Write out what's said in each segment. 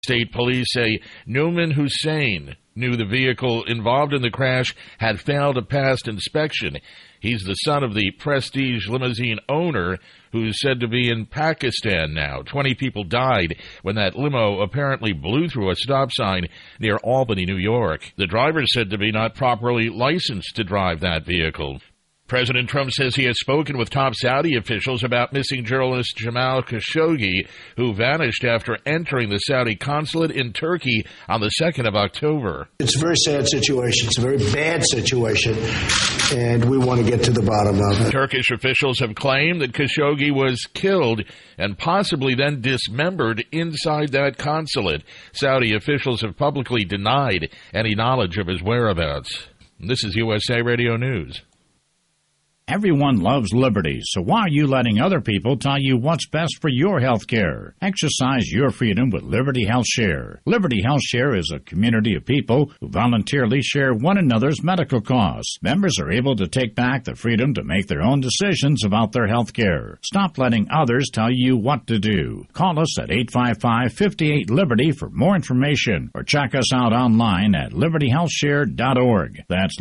State police say Nouman Hussein knew the vehicle involved in the crash had failed a past inspection. He's the son of the Prestige limousine owner, who's said to be in Pakistan now. 20 people died when that limo apparently blew through a stop sign near Albany, New York. The driver is said to be not properly licensed to drive that vehicle. President Trump says he has spoken with top Saudi officials about missing journalist Jamal Khashoggi, who vanished after entering the Saudi consulate in Turkey on the 2nd of October. It's a very sad situation. It's a very bad situation, and we want to get to the bottom of it. Turkish officials have claimed that Khashoggi was killed and possibly then dismembered inside that consulate. Saudi officials have publicly denied any knowledge of his whereabouts. This is USA Radio News. Everyone loves liberty, so why are you letting other people tell you what's best for your health care? Exercise your freedom with Liberty Health Share. Liberty Health Share is a community of people who voluntarily share one another's medical costs. Members are able to take back the freedom to make their own decisions about their health care. Stop letting others tell you what to do. Call us at 855-58-LIBERTY for more information, or check us out online at libertyhealthshare.org. That's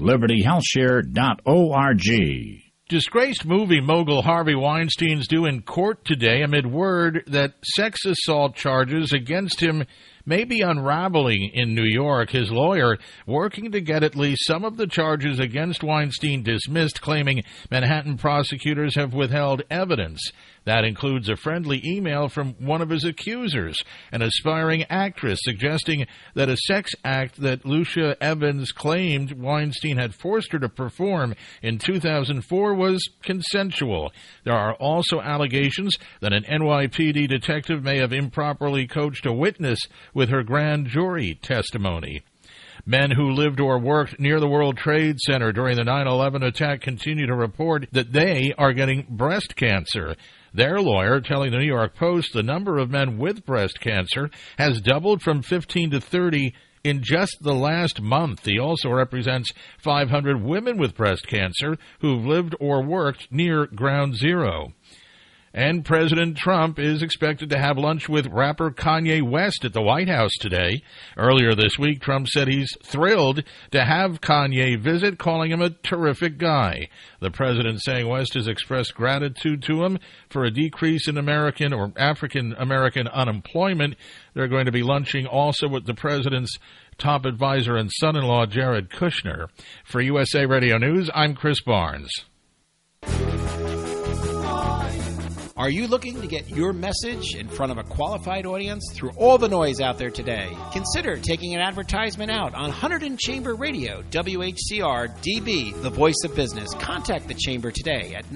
libertyhealthshare.org. Disgraced movie mogul Harvey Weinstein's due in court today amid word that sex assault charges against him may be unraveling in New York. His lawyer working to get at least some of the charges against Weinstein dismissed, claiming Manhattan prosecutors have withheld evidence. That includes a friendly email from one of his accusers, an aspiring actress, suggesting that a sex act that Lucia Evans claimed Weinstein had forced her to perform in 2004 was consensual. There are also allegations that an NYPD detective may have improperly coached a witness with her grand jury testimony. Men who lived or worked near the World Trade Center during the 9/11 attack continue to report that they are getting breast cancer. Their lawyer telling the New York Post the number of men with breast cancer has doubled from 15 to 30 in just the last month. He also represents 500 women with breast cancer who've lived or worked near Ground Zero. And President Trump is expected to have lunch with rapper Kanye West at the White House today. Earlier this week, Trump said he's thrilled to have Kanye visit, calling him a terrific guy. The president saying West has expressed gratitude to him for a decrease in American or African-American unemployment. They're going to be lunching also with the president's top advisor and son-in-law, Jared Kushner. For USA Radio News, I'm Chris Barnes. Are you looking to get your message in front of a qualified audience through all the noise out there today? Consider taking an advertisement out on Hunterdon Chamber Radio, WHCR DB, the voice of business. Contact the Chamber today at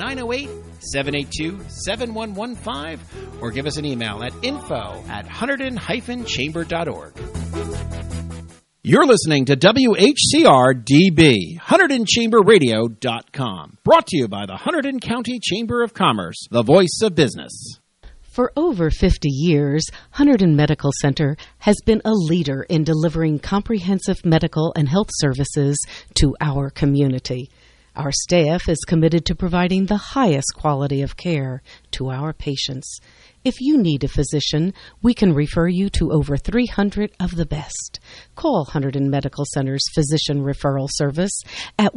908-782-7115 or give us an email at info@hunterdon-chamber.org. You're listening to WHCR-DB, HunterdonChamberRadio.com. Brought to you by the Hunterdon County Chamber of Commerce, the voice of business. For over 50 years, Hunterdon Medical Center has been a leader in delivering comprehensive medical and health services to our community. Our staff is committed to providing the highest quality of care to our patients. If you need a physician, we can refer you to over 300 of the best. Call Hunterdon Medical Center's Physician Referral Service at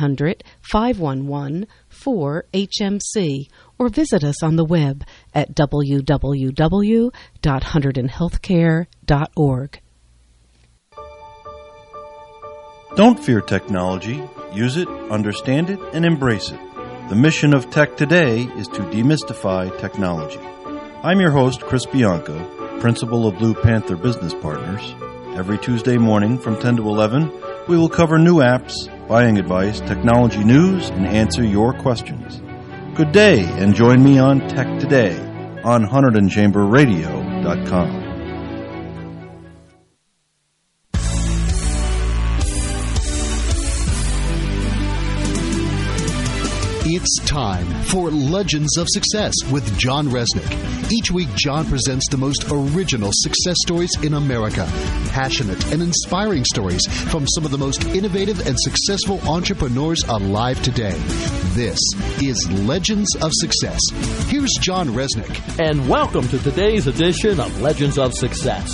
1-800-511-4HMC or visit us on the web at www.hunterdonhealthcare.org. Don't fear technology. Use it, understand it, and embrace it. The mission of Tech Today is to demystify technology. I'm your host, Chris Bianco, principal of Blue Panther Business Partners. Every Tuesday morning from 10 to 11, we will cover new apps, buying advice, technology news, and answer your questions. Good day, and join me on Tech Today on HunterdonChamberRadio.com. It's time for Legends of Success with John Resnick. Each week, John presents the most original success stories in America. Passionate and inspiring stories from some of the most innovative and successful entrepreneurs alive today. This is Legends of Success. Here's John Resnick. And welcome to today's edition of Legends of Success.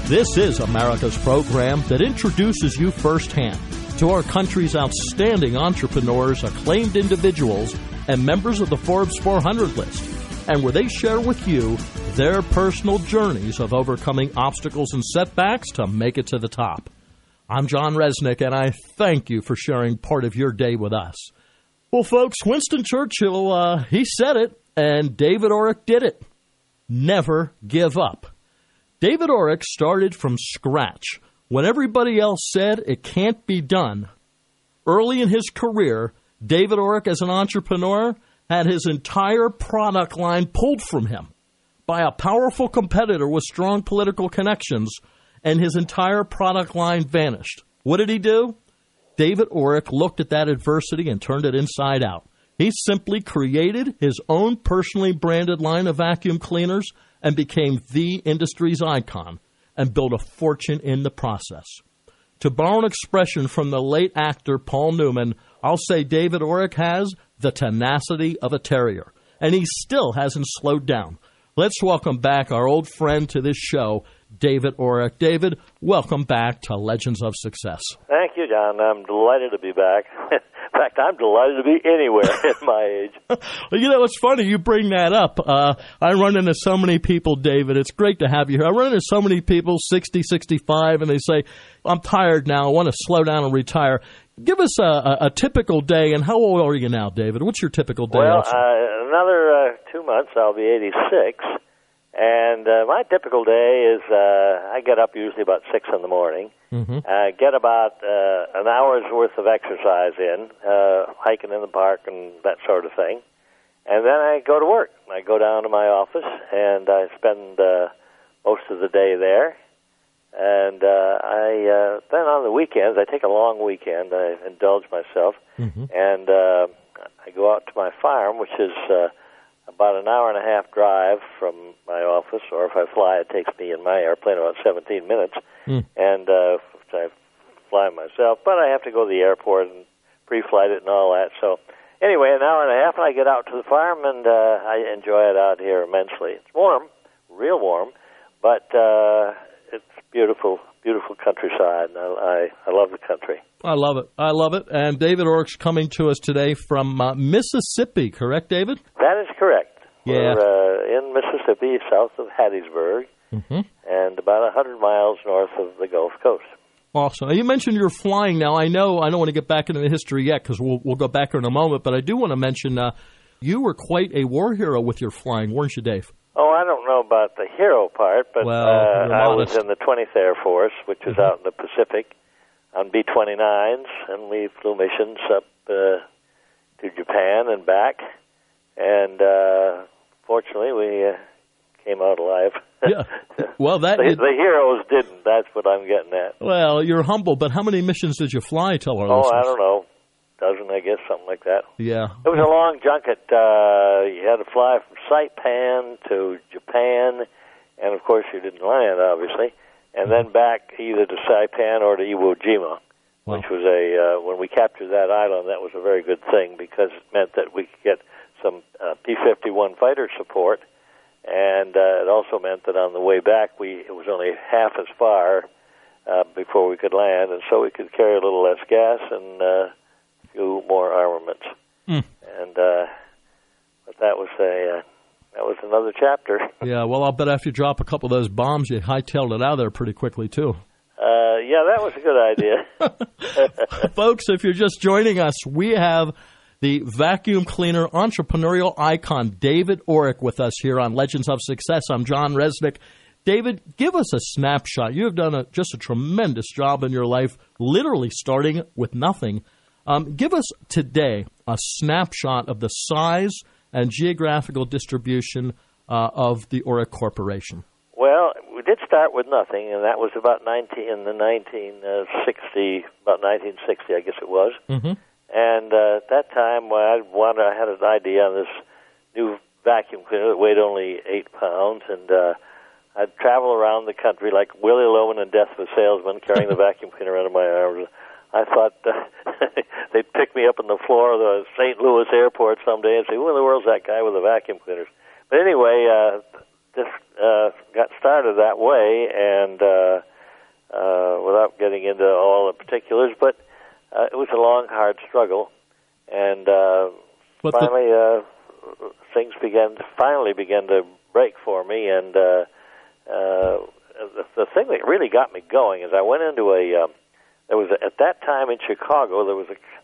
This is America's program that introduces you firsthand to our country's outstanding entrepreneurs, acclaimed individuals, and members of the Forbes 400 list, and where they share with you their personal journeys of overcoming obstacles and setbacks to make it to the top. I'm John Resnick, and I thank you for sharing part of your day with us. Well, folks, Winston Churchill, he said it, and David Orrick did it. Never give up. David Orrick started from scratch when everybody else said it can't be done. Early in his career, David Orrick, as an entrepreneur, had his entire product line pulled from him by a powerful competitor with strong political connections, and his entire product line vanished. What did he do? David Orrick looked at that adversity and turned it inside out. He simply created his own personally branded line of vacuum cleaners and became the industry's icon and built a fortune in the process. To borrow an expression from the late actor Paul Newman, I'll say David Orrick has the tenacity of a terrier, and he still hasn't slowed down. Let's welcome back our old friend to this show, David Orrick. David, welcome back to Legends of Success. Thank you, John. I'm delighted to be back. In fact, I'm delighted to be anywhere at my age. Well, you know, it's funny you bring that up. I run into so many people, David. It's great to have you here. I run into so many people, 60, 65, and they say, I'm tired now. I want to slow down and retire. Give us a typical day, and how old are you now, David? What's your typical day? Well, another 2 months, I'll be 86. And my typical day is I get up usually about 6 in the morning, get about an hour's worth of exercise in, hiking in the park and that sort of thing. And then I go to work. I go down to my office, and I spend most of the day there. And then on the weekends, I take a long weekend. I indulge myself. And I go out to my farm, which is about an hour and a half drive from my office, or if I fly, it takes me in my airplane about 17 minutes, and I fly myself, but I have to go to the airport and pre-flight it and all that. So anyway, an hour and a half, and I get out to the farm, and I enjoy it out here immensely. It's warm, real warm, but it's beautiful, beautiful countryside, and I love the country. I love it. I love it. And David Orrick's coming to us today from Mississippi, correct, David? That is correct. Yeah. We're in Mississippi, south of Hattiesburg, and about 100 miles north of the Gulf Coast. Awesome. You mentioned you're flying now. I know I don't want to get back into the history yet because we'll go back in a moment, but I do want to mention you were quite a war hero with your flying, weren't you, Dave? Oh, I don't know about the hero part, but I was in the 20th Air Force, which was out in the Pacific, on B-29s, and we flew missions up to Japan and back, and fortunately we came out alive. Yeah. Well, the heroes didn't. That's what I'm getting at. Well, you're humble, but how many missions did you fly? Tell our listeners. I don't know. Dozen, I guess, something like that. Yeah. It was a long junket. You had to fly from Saipan to Japan, and of course you didn't land, obviously, and then back either to Saipan or to Iwo Jima, which was when we captured that island, that was a very good thing because it meant that we could get some P-51 fighter support, and it also meant that on the way back it was only half as far before we could land, and so we could carry a little less gas and few more armaments, and but that was another chapter. Yeah, well, I'll bet after you drop a couple of those bombs, you hightailed it out of there pretty quickly too. Yeah, that was a good idea. Folks, if you're just joining us, we have the vacuum cleaner entrepreneurial icon David Orrick with us here on Legends of Success. I'm John Resnick. David, give us a snapshot. You have done just a tremendous job in your life, literally starting with nothing. Give us today a snapshot of the size and geographical distribution of the Orrick Corporation. Well, we did start with nothing, and that was about 1960, about 1960, I guess it was. And at that time, I had an idea on this new vacuum cleaner that weighed only 8 pounds, and I'd travel around the country like Willie Loman in Death of a Salesman, carrying the vacuum cleaner under my arms. I thought they'd pick me up on the floor of the St. Louis airport someday and say, who in the world's that guy with the vacuum cleaners? But anyway, this got started that way, and without getting into all the particulars, but it was a long, hard struggle, and finally things finally began to break for me, and the thing that really got me going is I went into at that time in Chicago there was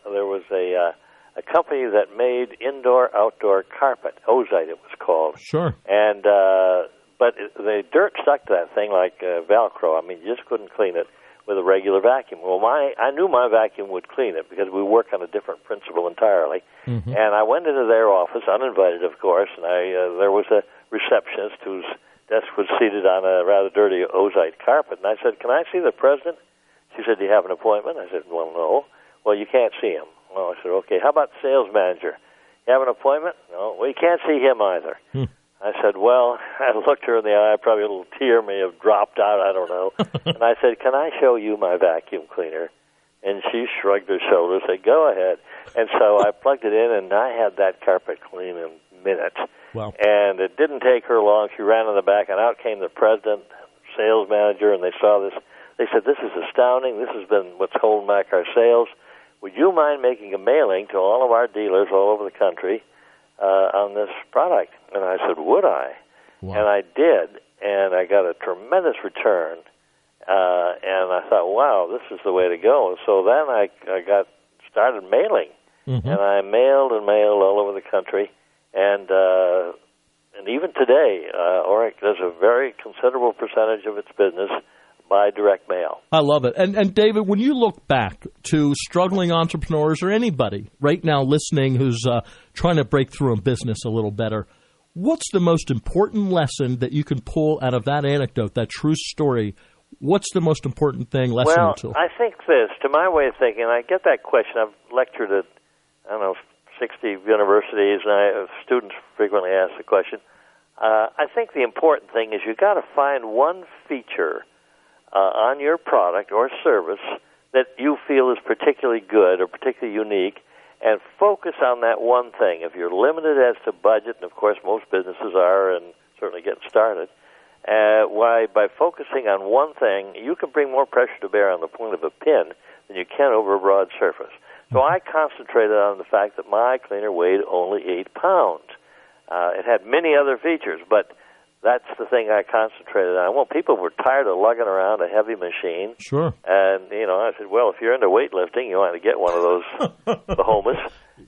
a company that made indoor-outdoor carpet, Ozite it was called. Sure. And but the dirt stuck to that thing like Velcro. I mean, you just couldn't clean it with a regular vacuum. Well, I knew my vacuum would clean it because we work on a different principle entirely. Mm-hmm. And I went into their office, uninvited, of course, and there was a receptionist whose desk was seated on a rather dirty Ozite carpet. And I said, "Can I see the president?" She said, "Do you have an appointment?" I said, "Well, no." "Well, you can't see him." Well, I said, "Okay, how about the sales manager? You have an appointment?" "No." "Well, you can't see him either." I said, well, I looked her in the eye, probably a little tear may have dropped out, I don't know. And I said, "Can I show you my vacuum cleaner?" And she shrugged her shoulders, said, "Go ahead." And so I plugged it in, and I had that carpet clean in minutes. Wow. And it didn't take her long. She ran in the back, and out came the president, sales manager, and they saw this. They said, "This is astounding. This has been what's holding back our sales. Would you mind making a mailing to all of our dealers all over the country on this product?" And I said, "Would I?" Wow. And I did, and I got a tremendous return. And I thought, wow, this is the way to go. So then I started mailing, mm-hmm. and I mailed all over the country. And even today, Oric does a very considerable percentage of its business by direct mail. I love it. And David, when you look back to struggling entrepreneurs or anybody right now listening who's trying to break through in business a little better, what's the most important lesson that you can pull out of that anecdote, that true story? What's the most important lesson or two? I think this, to my way of thinking, I get that question. I've lectured at, 60 universities, and students frequently ask the question. I think the important thing is you've got to find one feature on your product or service that you feel is particularly good or particularly unique, and focus on that one thing. If you're limited as to budget, and of course most businesses are, and certainly getting started, by focusing on one thing, you can bring more pressure to bear on the point of a pin than you can over a broad surface. So I concentrated on the fact that my cleaner weighed only 8 pounds. It had many other features, but that's the thing I concentrated on. Well, people were tired of lugging around a heavy machine. Sure. And, I said, well, if you're into weightlifting, you want to get one of those Bahamas.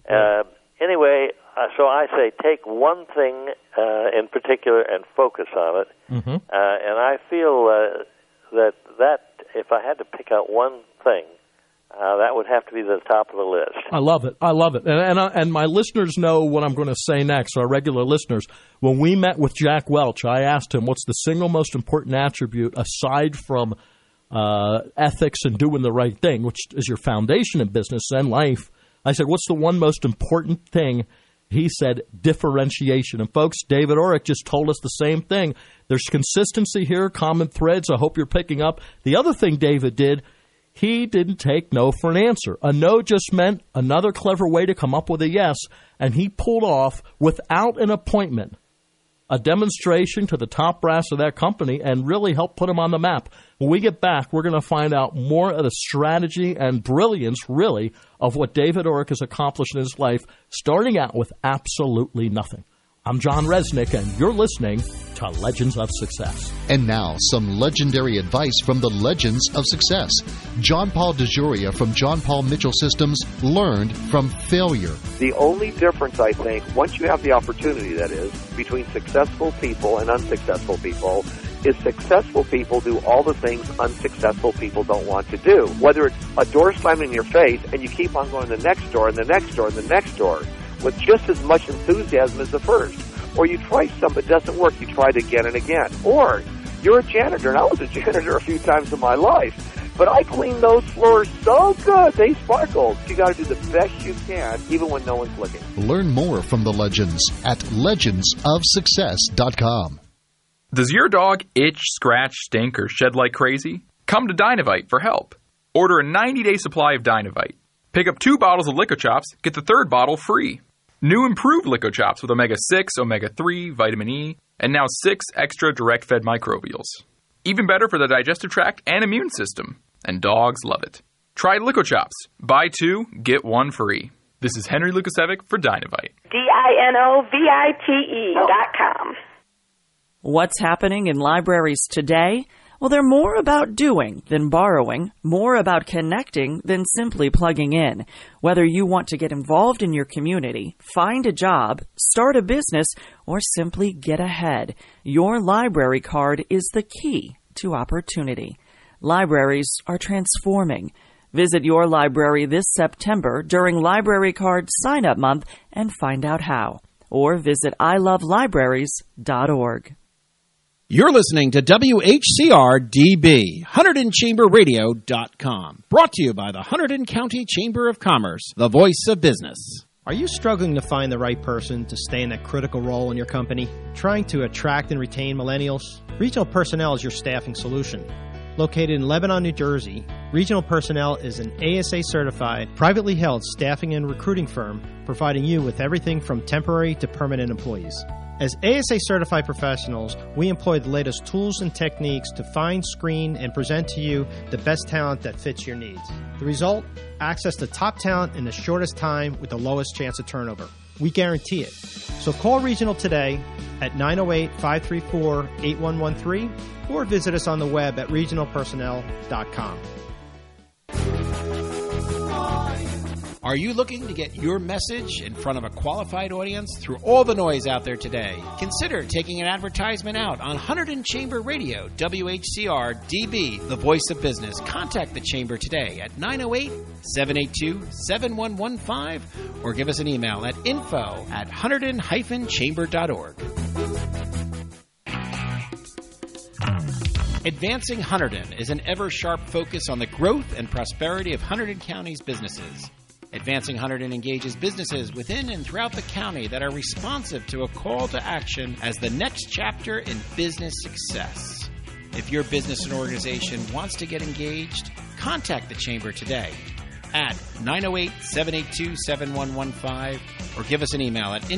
Anyway, so I say take one thing in particular and focus on it. Mm-hmm. And I feel that if I had to pick out one thing, that would have to be the top of the list. I love it. I love it. And my listeners know what I'm going to say next, our regular listeners. When we met with Jack Welch, I asked him, what's the single most important attribute aside from ethics and doing the right thing, which is your foundation in business and life? I said, what's the one most important thing? He said, differentiation. And folks, David Oric just told us the same thing. There's consistency here, common threads. I hope you're picking up. The other thing David did, he didn't take no for an answer. A no just meant another clever way to come up with a yes, and he pulled off, without an appointment, a demonstration to the top brass of that company and really helped put him on the map. When we get back, we're going to find out more of the strategy and brilliance, really, of what David Oric has accomplished in his life, starting out with absolutely nothing. I'm John Resnick, and you're listening to Legends of Success. And now, some legendary advice from the Legends of Success. John Paul DeJoria from John Paul Mitchell Systems learned from failure. The only difference, I think, once you have the opportunity, that is, between successful people and unsuccessful people, is successful people do all the things unsuccessful people don't want to do. Whether it's a door slamming in your face and you keep on going to the next door and the next door and the next door, with just as much enthusiasm as the first. Or you try something, it doesn't work, you try it again and again. Or you're a janitor, and I was a janitor a few times in my life, but I cleaned those floors so good, they sparkled. You got to do the best you can, even when no one's looking. Learn more from the legends at legendsofsuccess.com. Does your dog itch, scratch, stink, or shed like crazy? Come to Dynavite for help. Order a 90-day supply of Dynavite. Pick up 2 bottles of LicoChops, get the 3rd bottle free. New improved LicoChops with omega-6, omega-3, vitamin E, and now 6 extra direct-fed microbials. Even better for the digestive tract and immune system. And dogs love it. Try LicoChops. Buy 2, get 1 free. This is Henry Lukasevic for Dynovite. DINOVITE.com. What's happening in libraries today? Well, they're more about doing than borrowing, more about connecting than simply plugging in. Whether you want to get involved in your community, find a job, start a business, or simply get ahead, your library card is the key to opportunity. Libraries are transforming. Visit your library this September during Library Card Sign-Up Month and find out how. Or visit ilovelibraries.org. You're listening to WHCR-DB, HunterdonChamberRadio.com. Brought to you by the Hunterdon County Chamber of Commerce, the voice of business. Are you struggling to find the right person to stay in that critical role in your company? Trying to attract and retain millennials? Regional Personnel is your staffing solution. Located in Lebanon, New Jersey, Regional Personnel is an ASA-certified, privately held staffing and recruiting firm providing you with everything from temporary to permanent employees. As ASA-certified professionals, we employ the latest tools and techniques to find, screen, and present to you the best talent that fits your needs. The result? Access to top talent in the shortest time with the lowest chance of turnover. We guarantee it. So call Regional today at 908-534-8113 or visit us on the web at regionalpersonnel.com. Are you looking to get your message in front of a qualified audience through all the noise out there today? Consider taking an advertisement out on Hunterdon Chamber Radio, WHCR-DB, the voice of business. Contact the Chamber today at 908-782-7115 or give us an email at info@hunterdon-chamber.org. Advancing Hunterdon is an ever-sharp focus on the growth and prosperity of Hunterdon County's businesses. Advancing Hunterdon engages businesses within and throughout the county that are responsive to a call to action as the next chapter in business success. If your business and organization wants to get engaged, contact the Chamber today at 908-782-7115 or give us an email at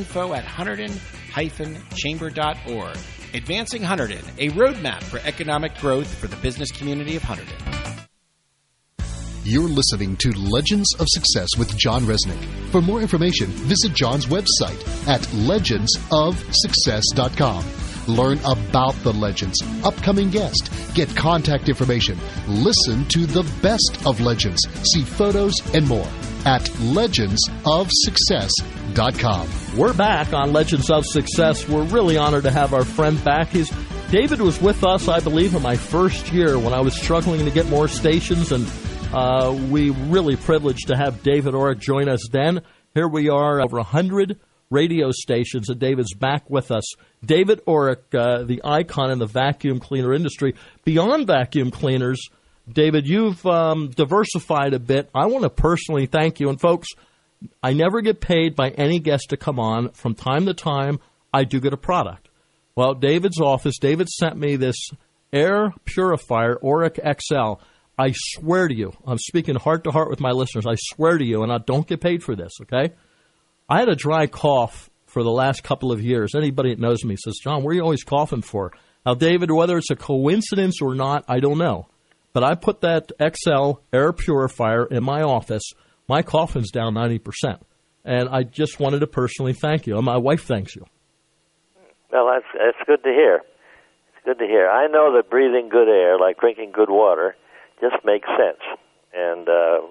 info@hunterdon-chamber.org. Advancing Hunterdon, a roadmap for economic growth for the business community of Hunterdon. You're listening to Legends of Success with John Resnick. For more information, visit John's website at legendsofsuccess.com. Learn about the legends, upcoming guests, get contact information, listen to the best of legends, see photos and more at legendsofsuccess.com. We're back on Legends of Success. We're really honored to have our friend back. David was with us, I believe, in my first year when I was struggling to get more stations, and we really privileged to have David Orrick join us then. Here we are, over 100 radio stations, and David's back with us. David Orrick, the icon in the vacuum cleaner industry. Beyond vacuum cleaners, David, you've diversified a bit. I want to personally thank you. And folks, I never get paid by any guest to come on. From time to time, I do get a product. Well, David's office, David sent me this air purifier, Orrick XL. I swear to you, I'm speaking heart to heart with my listeners, I swear to you, and I don't get paid for this, okay? I had a dry cough for the last couple of years. Anybody that knows me says, John, what are you always coughing for? Now, David, whether it's a coincidence or not, I don't know. But I put that XL air purifier in my office. My coughing's down 90%. And I just wanted to personally thank you. And my wife thanks you. Well, that's good to hear. It's good to hear. I know that breathing good air, like drinking good water, just makes sense. And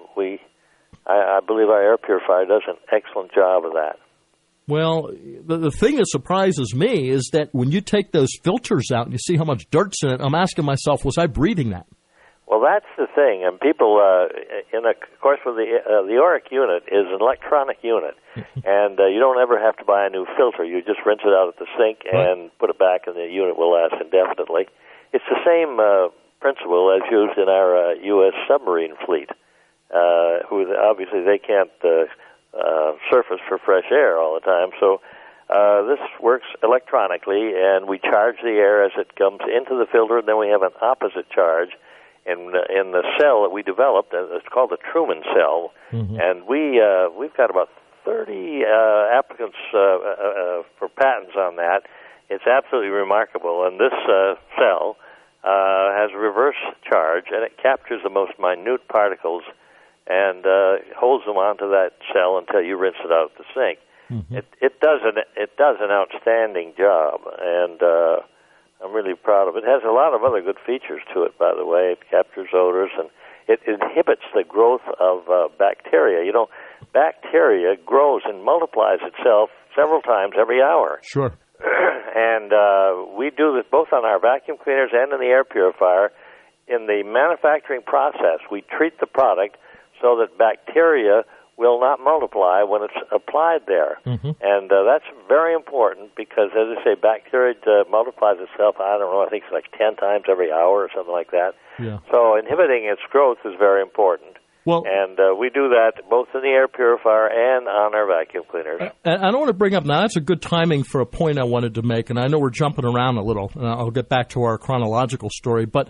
I believe our air purifier does an excellent job of that. Well, the thing that surprises me is that when you take those filters out and you see how much dirt's in it, I'm asking myself, was I breathing that? Well, that's the thing. And people, of course, with the Orrick unit is an electronic unit. And you don't ever have to buy a new filter. You just rinse it out at the sink and put it back, and the unit will last indefinitely. It's the same principle as used in our U.S. submarine fleet, who obviously they can't surface for fresh air all the time. So this works electronically, and we charge the air as it comes into the filter, and then we have an opposite charge in the cell that we developed. It's called the Truman cell, and we've got about 30 applicants for patents on that. It's absolutely remarkable, and this cell has a reverse charge, and it captures the most minute particles and holds them onto that cell until you rinse it out of the sink. Mm-hmm. It does an outstanding job, and I'm really proud of it. It has a lot of other good features to it, by the way. It captures odors, and it inhibits the growth of bacteria. You know, bacteria grows and multiplies itself several times every hour. Sure. And we do this both on our vacuum cleaners and in the air purifier. In the manufacturing process, we treat the product so that bacteria will not multiply when it's applied there. Mm-hmm. And that's very important because, as I say, bacteria multiplies itself, I don't know, I think it's like 10 times every hour or something like that. Yeah. So inhibiting its growth is very important. Well, and we do that both in the air purifier and on our vacuum cleaners. And I don't want to bring up, now that's a good timing for a point I wanted to make, and I know we're jumping around a little, and I'll get back to our chronological story. But,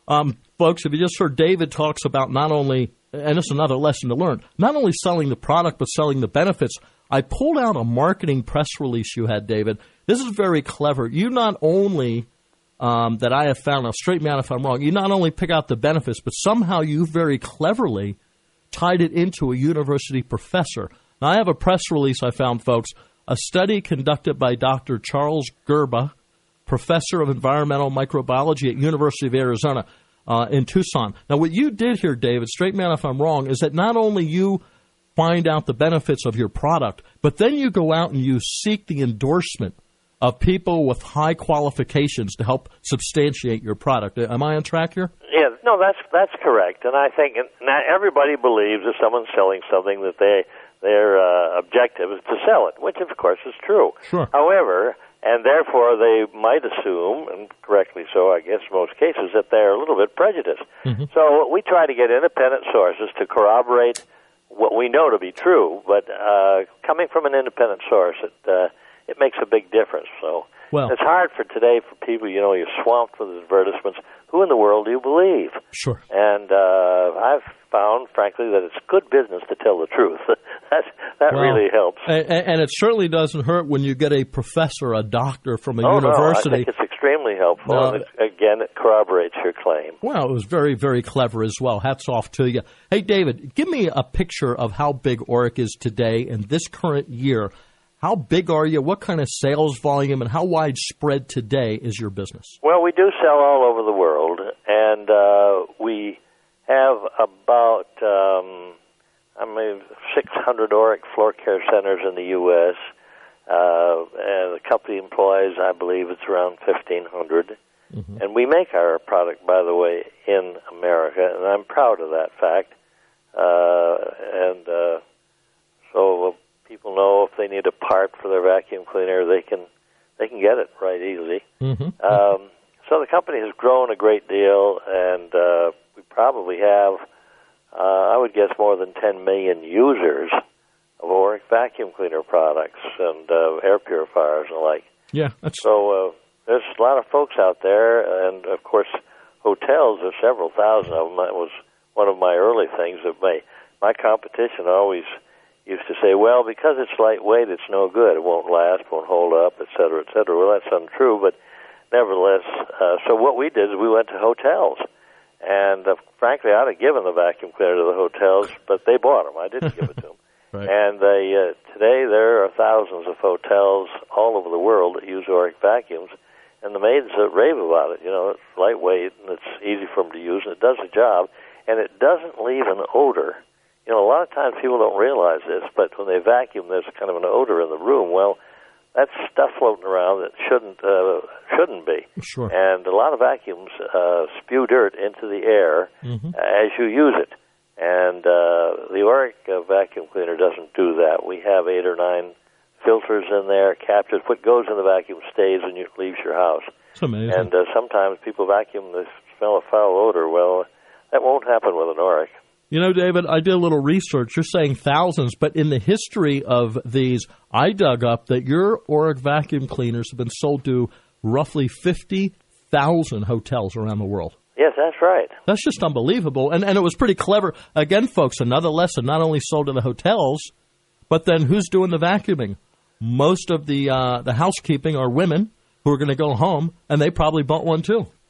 folks, if you just heard David talks about not only, and it's another lesson to learn, not only selling the product but selling the benefits. I pulled out a marketing press release you had, David. This is very clever. You not only, that I have found, now straighten me out if I'm wrong, you not only pick out the benefits, but somehow you very cleverly tied it into a university professor. Now, I have a press release I found, folks, a study conducted by Dr. Charles Gerba, professor of environmental microbiology at University of Arizona in Tucson. Now, what you did here, David, straighten me out if I'm wrong, is that not only you find out the benefits of your product, but then you go out and you seek the endorsement of people with high qualifications to help substantiate your product. Am I on track here? Yeah, no, that's correct. And I think not everybody believes if someone's selling something that their objective is to sell it, which of course is true. Sure. However, and therefore they might assume, and correctly so I guess in most cases, that they're a little bit prejudiced. Mm-hmm. So we try to get independent sources to corroborate what we know to be true, but coming from an independent source, it makes a big difference. So it's hard for today for people, you know, you're swamped with advertisements. Who in the world do you believe? Sure. And I've found, frankly, that it's good business to tell the truth. that really helps. And it certainly doesn't hurt when you get a professor, a doctor from a university. No, I think it's extremely helpful. And again, it corroborates your claim. Well, it was very, very clever as well. Hats off to you. Hey, David, give me a picture of how big Auric is today in this current year. How big are you? What kind of sales volume and how widespread today is your business? Well, we do sell all over the world, and we have about 600 Auric floor care centers in the U.S., and the company employs, I believe, it's around 1,500. Mm-hmm. And we make our product, by the way, in America, and I'm proud of that fact. So people know if they need a part for their vacuum cleaner, they can get it right easily. Mm-hmm. So the company has grown a great deal, and we probably have, I would guess, more than 10 million users of Auric vacuum cleaner products and air purifiers and the like. Yeah. So there's a lot of folks out there, and of course, hotels, there's several thousand of them. That was one of my early things. That my competition always used to say, well, because it's lightweight, it's no good. It won't last, won't hold up, et cetera, et cetera. Well, that's untrue, but nevertheless, so what we did is we went to hotels. And frankly, I'd have given the vacuum cleaner to the hotels, but they bought them. I didn't give it to them. Right. And today there are thousands of hotels all over the world that use Auric vacuums, and the maids rave about it. You know, it's lightweight, and it's easy for them to use, and it does the job, and it doesn't leave an odor. You know, a lot of times people don't realize this, but when they vacuum, there's kind of an odor in the room. Well, that's stuff floating around that shouldn't be. Sure. And a lot of vacuums spew dirt into the air as you use it. And the Auric vacuum cleaner doesn't do that. We have 8 or 9 filters in there, captures. What goes in the vacuum stays when you leave your house. It's amazing. And sometimes people vacuum, they smell a foul odor. Well, that won't happen with an Auric. You know, David, I did a little research. You're saying thousands, but in the history of these, I dug up that your Auric vacuum cleaners have been sold to roughly 50,000 hotels around the world. Yes, that's right. That's just unbelievable. And it was pretty clever. Again, folks, another lesson, not only sold to the hotels, but then who's doing the vacuuming? Most of the housekeeping are women who are going to go home, and they probably bought one too.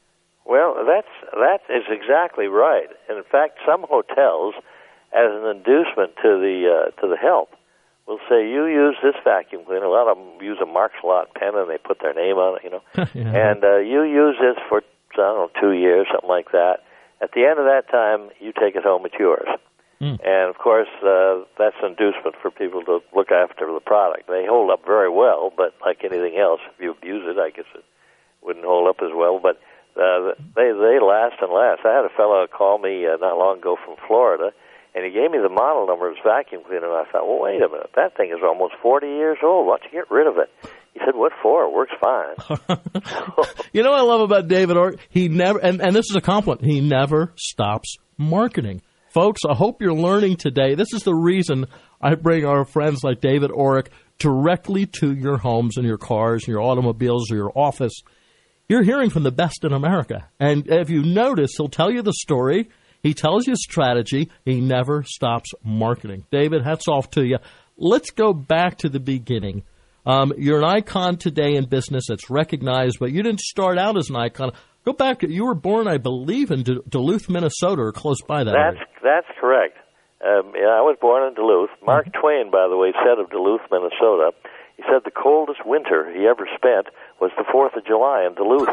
Well, that is exactly right. And in fact, some hotels, as an inducement to the help, will say, you use this vacuum cleaner. A lot of them use a Marks-Lot pen, and they put their name on it, you know. Yeah. And you use this for, I don't know, 2 years, something like that. At the end of that time, you take it home, it's yours. And, of course, that's an inducement for people to look after the product. They hold up very well, but like anything else, if you abuse it, I guess it wouldn't hold up as well. But they last and last. I had a fellow call me not long ago from Florida, and he gave me the model number of his vacuum cleaner, and I thought, well, wait a minute, that thing is almost 40 years old. Why don't you get rid of it? He said, what for? It works fine. You know what I love about David Orrick? He never, and this is a compliment, he never stops marketing. Folks, I hope you're learning today. This is the reason I bring our friends like David Orrick directly to your homes and your cars and your automobiles or your office. You're hearing from the best in America. And if you notice, he'll tell you the story. He tells you strategy. He never stops marketing. David, hats off to you. Let's go back to the beginning. You're an icon today in business that's recognized, but you didn't start out as an icon. Go back. You were born, I believe, in Duluth, Minnesota, or close by that area. That's correct. I was born in Duluth. Mark Twain, by the way, said of Duluth, Minnesota, he said the coldest winter he ever spent was the 4th of July in Duluth.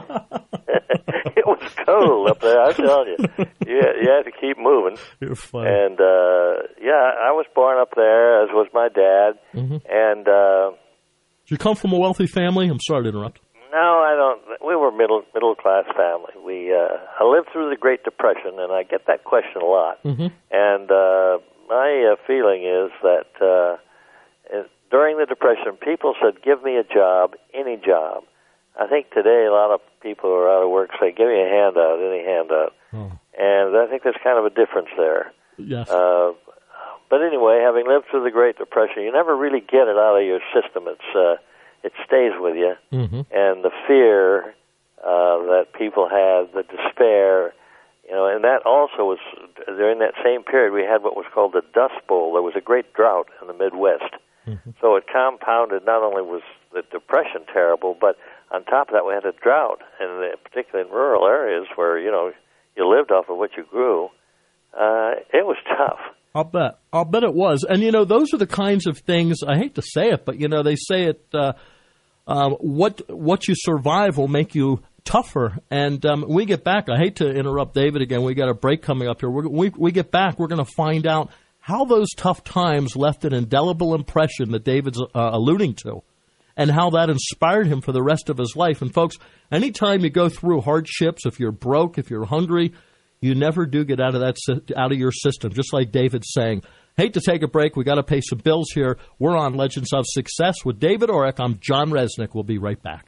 It was cold up there, I tell you. You had to keep moving. You're funny. And, I was born up there, as was my dad. And did you come from a wealthy family? I'm sorry to interrupt. No, I don't. We were middle class family. I lived through the Great Depression, and I get that question a lot. And my feeling is that during the Depression, people said, "Give me a job, any job." I think today a lot of people who are out of work say, "Give me a handout, any handout," and I think there's kind of a difference there. Yes. But anyway, having lived through the Great Depression, you never really get it out of your system. It stays with you, and the fear that people had, the despair, and that also was during that same period. We had what was called the Dust Bowl. There was a great drought in the Midwest, so it compounded. Not only was the Depression terrible, but on top of that, we had a drought, and particularly in rural areas where you lived off of what you grew. It was tough. I'll bet it was. And, those are the kinds of things, I hate to say it, but, they say it, what you survive will make you tougher. And we get back, I hate to interrupt David again, we got a break coming up here. We get back, we're going to find out how those tough times left an indelible impression that David's alluding to, and how that inspired him for the rest of his life. And, folks, anytime you go through hardships, if you're broke, if you're hungry, you never do get out of your system, just like David's saying. Hate to take a break. We got to pay some bills here. We're on Legends of Success with David Orrick. I'm John Resnick. We'll be right back.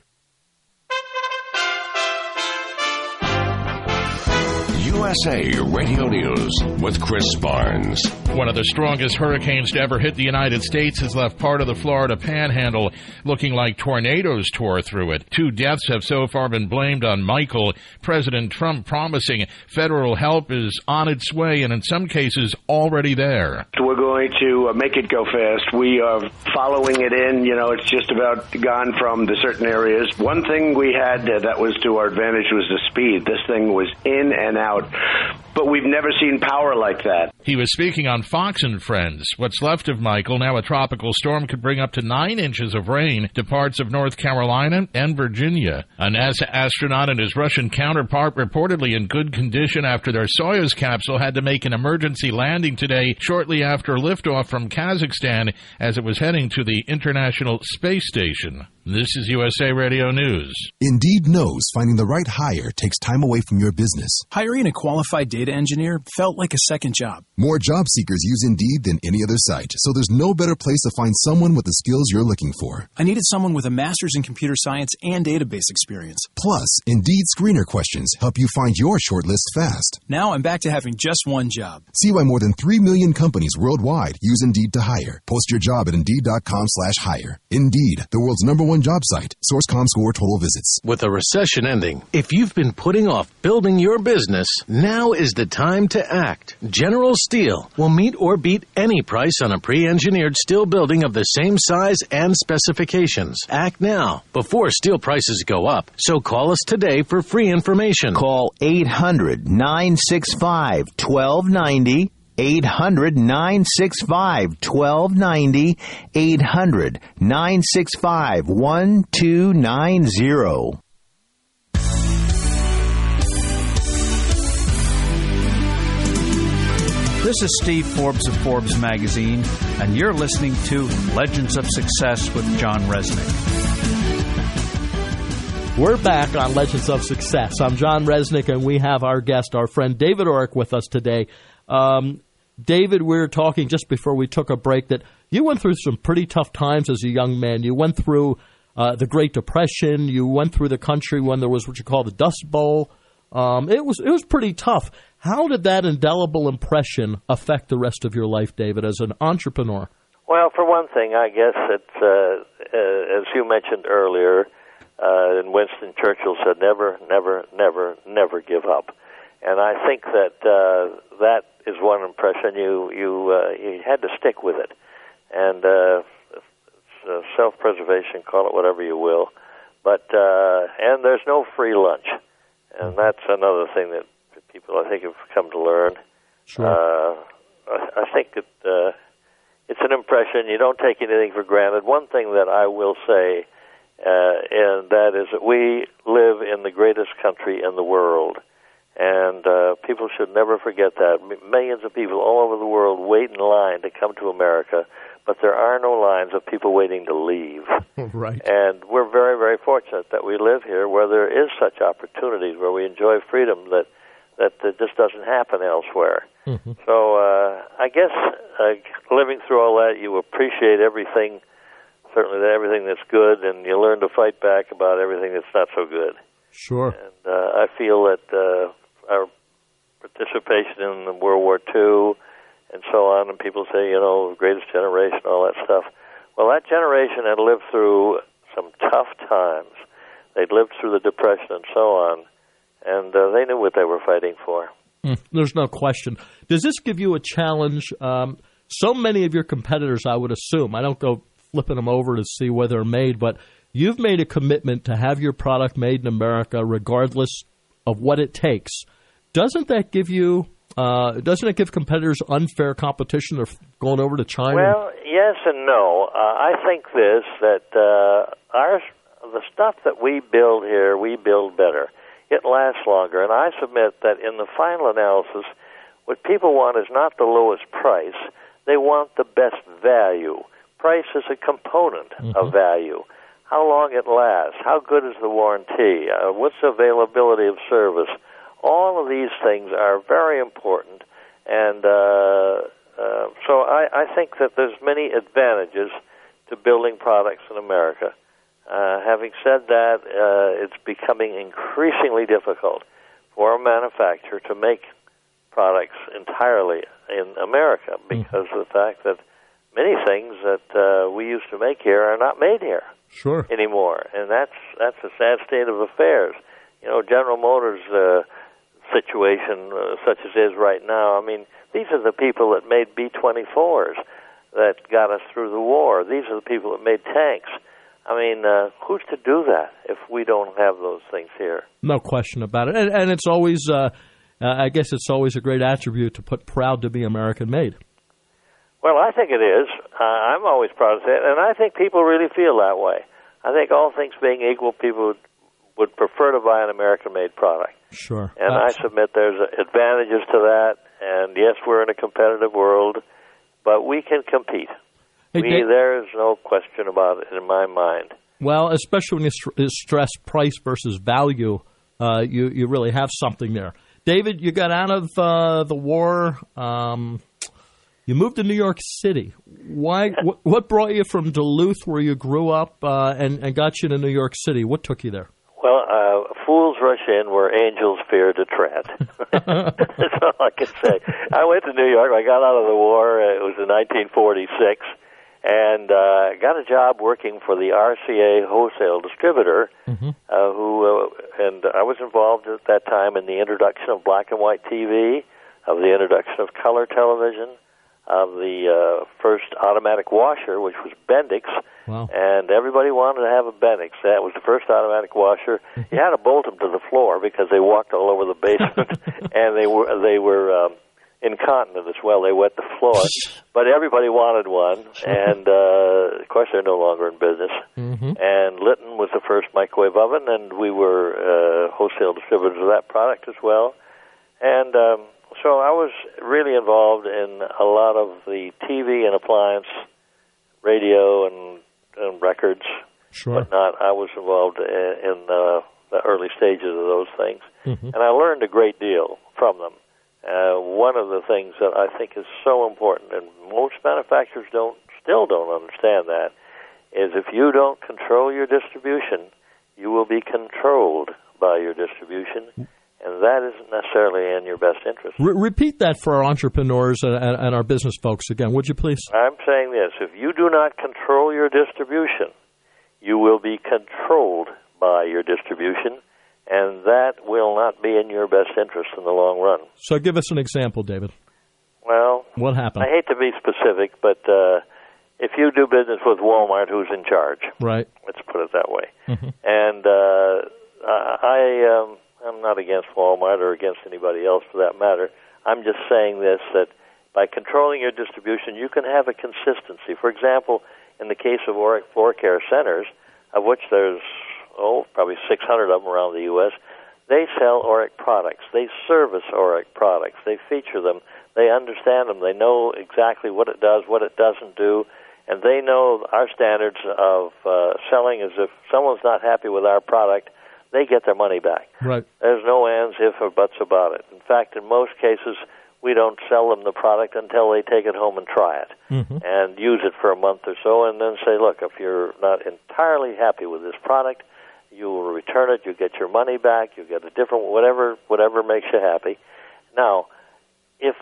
USA Radio News with Chris Barnes. One of the strongest hurricanes to ever hit the United States has left part of the Florida Panhandle looking like tornadoes tore through it. 2 deaths have so far been blamed on Michael. President Trump promising federal help is on its way and in some cases already there. We're going to make it go fast. We are following it in. It's just about gone from the certain areas. One thing we had that was to our advantage was the speed. This thing was in and out. But we've never seen power like that. He was speaking on Fox and Friends. What's left of Michael, now a tropical storm, could bring up to 9 inches of rain to parts of North Carolina and Virginia. A NASA astronaut and his Russian counterpart reportedly in good condition after their Soyuz capsule had to make an emergency landing today shortly after liftoff from Kazakhstan as it was heading to the International Space Station. This is USA Radio News. Indeed knows finding the right hire takes time away from your business. Hiring a qualified data engineer felt like a second job. More job seekers use Indeed than any other site, so there's no better place to find someone with the skills you're looking for. I needed someone with a master's in computer science and database experience. Plus, Indeed screener questions help you find your shortlist fast. Now I'm back to having just one job. See why more than 3 million companies worldwide use Indeed to hire. Post your job at Indeed.com/hire. Indeed, the world's #1 job site. Source ComScore total visits. With a recession ending, if you've been putting off building your business, now is is the time to act. General Steel will meet or beat any price on a pre-engineered steel building of the same size and specifications. Act now, before steel prices go up. So call us today for free information. Call 800-965-1290. 800-965-1290. 800-965-1290. This is Steve Forbes of Forbes Magazine, and you're listening to Legends of Success with John Resnick. We're back on Legends of Success. I'm John Resnick, and we have our guest, our friend David Orrick, with us today. David, we were talking just before we took a break that you went through some pretty tough times as a young man. You went through the Great Depression. You went through the country when there was what you call the Dust Bowl. It was pretty tough. How did that indelible impression affect the rest of your life, David, as an entrepreneur? Well, for one thing, I guess it's, as you mentioned earlier, and Winston Churchill said, never, never, never, never give up. And I think that that is one impression. You had to stick with it. And self-preservation, call it whatever you will. But and there's no free lunch. And that's another thing that people, I think, have come to learn. Sure. I think it's an impression. You don't take anything for granted. One thing that I will say, and that is that we live in the greatest country in the world. And people should never forget that. Millions of people all over the world wait in line to come to America, but there are no lines of people waiting to leave. Right. And we're very, very fortunate that we live here where there is such opportunities, where we enjoy freedom that just doesn't happen elsewhere. Mm-hmm. So I guess living through all that, you appreciate everything, certainly everything that's good, and you learn to fight back about everything that's not so good. Sure. And I feel that our participation in World War II and so on, and people say, the greatest generation, all that stuff. Well, that generation had lived through some tough times. They'd lived through the Depression and so on, and they knew what they were fighting for. There's no question. Does this give you a challenge? So many of your competitors, I would assume, I don't go flipping them over to see where they're made, but you've made a commitment to have your product made in America regardless of what it takes. Doesn't that give you, doesn't it give competitors unfair competition? They're going over to China? Well, yes and no. I think that the stuff that we build here, we build better. It lasts longer. And I submit that in the final analysis, what people want is not the lowest price. They want the best value. Price is a component of value. How long it lasts, how good is the warranty, what's the availability of service. All of these things are very important, and so I think that there's many advantages to building products in America. Having said that, it's becoming increasingly difficult for a manufacturer to make products entirely in America because of the fact that many things that we used to make here are not made here. Sure. Anymore, and that's a sad state of affairs. General Motors' situation, such as it is right now. I mean, these are the people that made B-24s that got us through the war. These are the people that made tanks. I mean, who's to do that if we don't have those things here? No question about it. And it's always, I guess it's always a great attribute to put proud to be American-made. Well, I think it is. I'm always proud to say it, and I think people really feel that way. I think all things being equal, people would prefer to buy an American-made product. Sure. And I submit there's advantages to that, and yes, we're in a competitive world, but we can compete. There's no question about it in my mind. Well, especially when you stress price versus value, you really have something there. David, you got out of the war. You moved to New York City. Why? What brought you from Duluth, where you grew up, and got you to New York City? What took you there? Well, fools rush in where angels fear to tread. That's all I can say. I went to New York. I got out of the war. It was in 1946, And got a job working for the RCA wholesale distributor, and I was involved at that time in the introduction of black and white TV, of the introduction of color television, of the first automatic washer, which was Bendix. Wow. And everybody wanted to have a Bendix. That was the first automatic washer. You had to bolt them to the floor because they walked all over the basement, and they were incontinent as well. They wet the floor. But everybody wanted one, and of course they're no longer in business. And Litton was the first microwave oven, and we were wholesale distributors of that product as well. And so I was really involved in a lot of the TV and appliance, radio and records. Sure. Whatnot. I was involved in the early stages of those things. And I learned a great deal from them. One of the things that I think is so important, and most manufacturers still don't understand that, is if you don't control your distribution, you will be controlled by your distribution, and that isn't necessarily in your best interest. Repeat that for our entrepreneurs and our business folks again, would you please? I'm saying this. If you do not control your distribution, you will be controlled by your distribution, and that will not be in your best interest in the long run. So give us an example, David. Well, what happened? I hate to be specific, but if you do business with Walmart, who's in charge? Right. Let's put it that way. And I'm not against Walmart or against anybody else for that matter. I'm just saying this, that by controlling your distribution, you can have a consistency. For example, in the case of Auric Floor Care Centers, of which there's probably 600 of them around the U.S., they sell Auric products. They service Auric products. They feature them. They understand them. They know exactly what it does, what it doesn't do, and they know our standards of selling is if someone's not happy with our product, they get their money back. Right. There's no ands, if, or buts about it. In fact, in most cases, we don't sell them the product until they take it home and try it and use it for a month or so, and then say, look, if you're not entirely happy with this product, you will return it, you get your money back, you get a different, whatever makes you happy. Now, if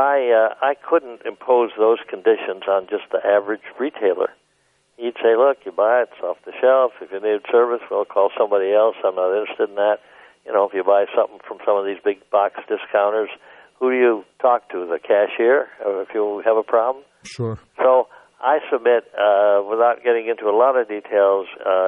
I couldn't impose those conditions on just the average retailer. He'd say, look, you buy it, it's off the shelf. If you need service, we'll call somebody else. I'm not interested in that. You know, if you buy something from some of these big box discounters, who do you talk to, the cashier, if you have a problem? Sure. So I submit, without getting into a lot of details,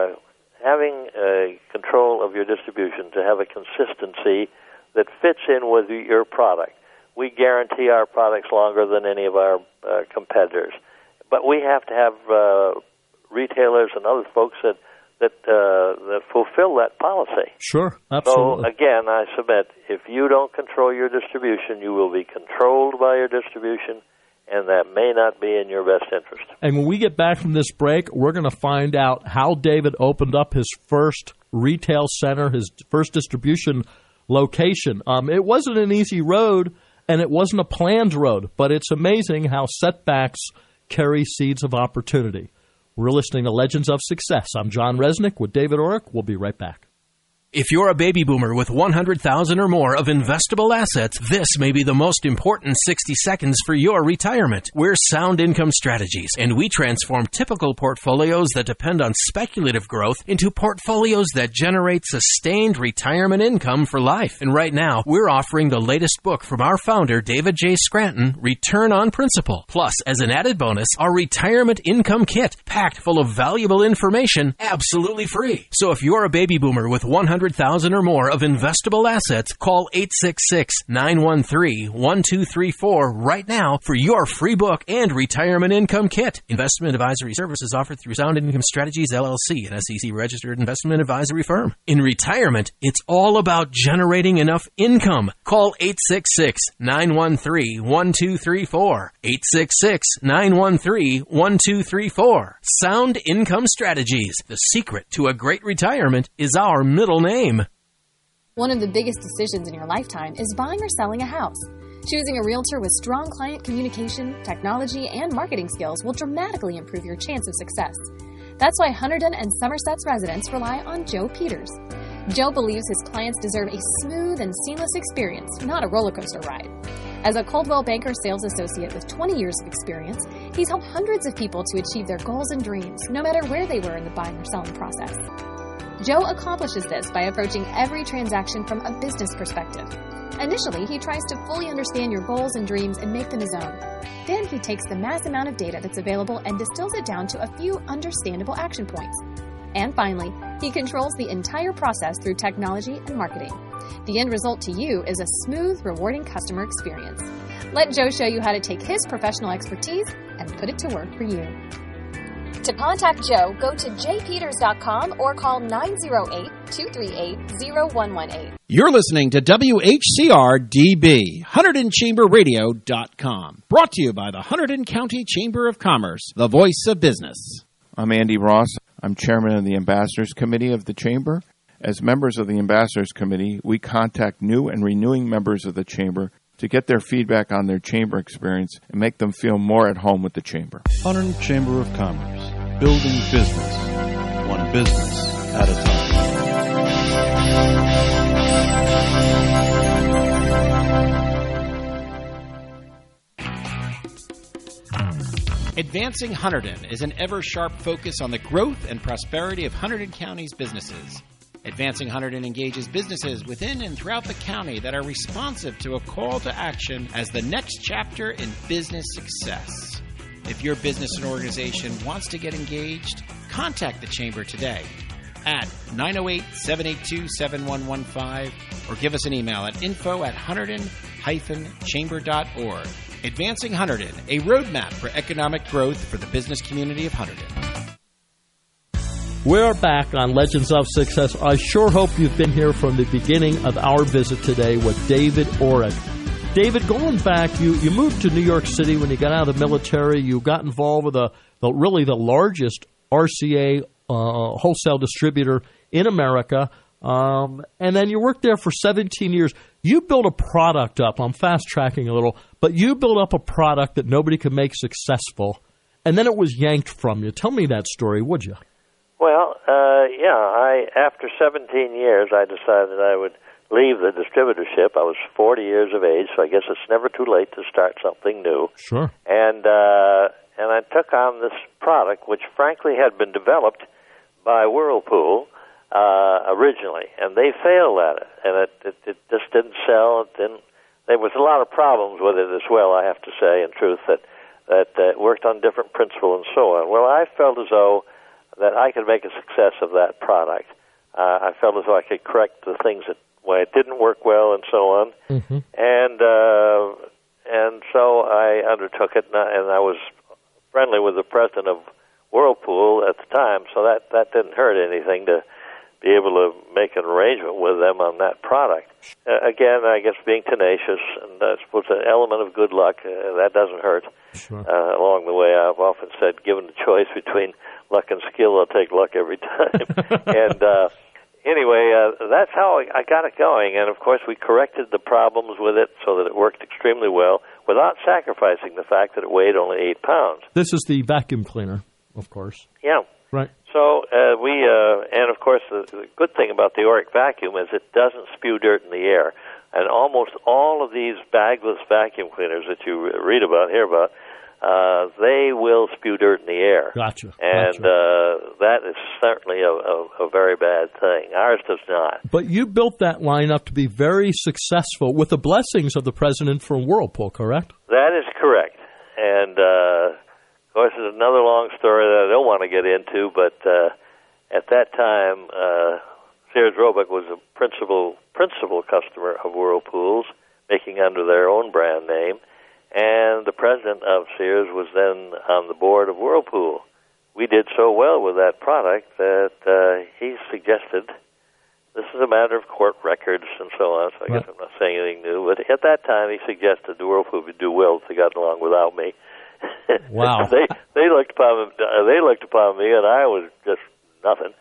having control of your distribution to have a consistency that fits in with your product. We guarantee our products longer than any of our competitors. But we have to have retailers and other folks that fulfill that policy. Sure, absolutely. So, again, I submit, if you don't control your distribution, you will be controlled by your distribution, and that may not be in your best interest. And when we get back from this break, we're going to find out how David opened up his first retail center, his first distribution location. It wasn't an easy road, and it wasn't a planned road, but it's amazing how setbacks carry seeds of opportunity. We're listening to Legends of Success. I'm John Resnick with David Auric. We'll be right back. If you're a baby boomer with 100,000 or more of investable assets, this may be the most important 60 seconds for your retirement. We're Sound Income Strategies, and we transform typical portfolios that depend on speculative growth into portfolios that generate sustained retirement income for life. And right now, we're offering the latest book from our founder, David J. Scranton, Return on Principal. Plus, as an added bonus, our Retirement Income Kit, packed full of valuable information, absolutely free. So if you're a baby boomer with 100,000 or more of investable assets, call 866-913-1234 right now for your free book and retirement income kit. Investment advisory services offered through Sound Income Strategies, LLC, an SEC-registered investment advisory firm. In retirement, it's all about generating enough income. Call 866-913-1234. 866-913-1234. Sound Income Strategies. The secret to a great retirement is our middle name. One of the biggest decisions in your lifetime is buying or selling a house. Choosing a realtor with strong client communication, technology, and marketing skills will dramatically improve your chance of success. That's why Hunterdon and Somerset's residents rely on Joe Peters. Joe believes his clients deserve a smooth and seamless experience, not a roller coaster ride. As a Coldwell Banker sales associate with 20 years of experience, he's helped hundreds of people to achieve their goals and dreams, no matter where they were in the buying or selling process. Joe accomplishes this by approaching every transaction from a business perspective. Initially, he tries to fully understand your goals and dreams and make them his own. Then he takes the mass amount of data that's available and distills it down to a few understandable action points. And finally, he controls the entire process through technology and marketing. The end result to you is a smooth, rewarding customer experience. Let Joe show you how to take his professional expertise and put it to work for you. To contact Joe, go to jpeters.com or call 908-238-0118. You're listening to WHCR-DB, HunterdonChamberRadio.com. Brought to you by the Hunterdon County Chamber of Commerce, the voice of business. I'm Andy Ross. I'm chairman of the Ambassadors Committee of the Chamber. As members of the Ambassadors Committee, we contact new and renewing members of the Chamber to get their feedback on their Chamber experience and make them feel more at home with the Chamber. Hunterdon Chamber of Commerce, building business, one business at a time. Advancing Hunterdon is an ever-sharp focus on the growth and prosperity of Hunterdon County's businesses. Advancing Hunterdon engages businesses within and throughout the county that are responsive to a call to action as the next chapter in business success. If your business and organization wants to get engaged, contact the Chamber today at 908-782-7115 or give us an email at info@hunterdon-chamber.org. Advancing Hunterdon, a roadmap for economic growth for the business community of Hunterdon. We're back on Legends of Success. I sure hope you've been here from the beginning of our visit today with David Orrick. David, going back, you moved to New York City when you got out of the military. You got involved with really the largest RCA wholesale distributor in America, and then you worked there for 17 years. You built a product up. I'm fast-tracking a little, but you built up a product that nobody could make successful, and then it was yanked from you. Tell me that story, would you? Well, after 17 years, I decided I would leave the distributorship. I was 40 years of age, so I guess it's never too late to start something new. Sure. And I took on this product, which frankly had been developed by Whirlpool originally, and they failed at it, and it just didn't sell. There was a lot of problems with it as well, I have to say, in truth, that worked on different principles and so on. Well, I felt as though that I could make a success of that product. I felt as though I could correct the things when it didn't work well and so on. Mm-hmm. And so I undertook it, and I was friendly with the president of Whirlpool at the time, so that didn't hurt anything to be able to make an arrangement with them on that product. Again, I guess being tenacious, and I suppose an element of good luck, that doesn't hurt. Sure. Along the way, I've often said, given the choice between luck and skill, I'll take luck every time. And anyway, that's how I got it going. And, of course, we corrected the problems with it so that it worked extremely well without sacrificing the fact that it weighed only 8 pounds. This is the vacuum cleaner, of course. Yeah. Right. So and of course, the good thing about the Orrick vacuum is it doesn't spew dirt in the air. And almost all of these bagless vacuum cleaners that you read about, hear about, they will spew dirt in the air. Gotcha. And that is certainly a very bad thing. Ours does not. But you built that line up to be very successful with the blessings of the president from Whirlpool, correct? That is correct. And of course, there's another long story that I don't want to get into, but at that time, Sears Roebuck was a principal customer of Whirlpool's, making under their own brand name, and the president of Sears was then on the board of Whirlpool. We did so well with that product that he suggested, this is a matter of court records and so on, so I guess I'm not saying anything new, but at that time he suggested the Whirlpool would do well if they got along without me. Wow. they looked upon me, and I was just nothing